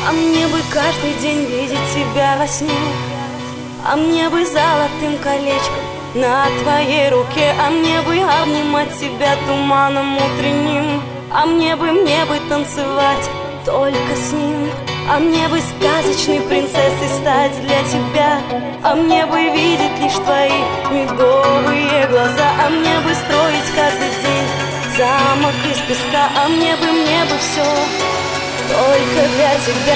А мне бы каждый день видеть тебя во сне, а мне бы золотым колечком на твоей руке, а мне бы обнимать тебя туманом утренним, а мне бы танцевать только с ним, а мне бы сказочной принцессой стать для тебя, а мне бы видеть лишь твои медовые глаза, а мне бы строить каждый день замок из песка, а мне бы все только для тебя.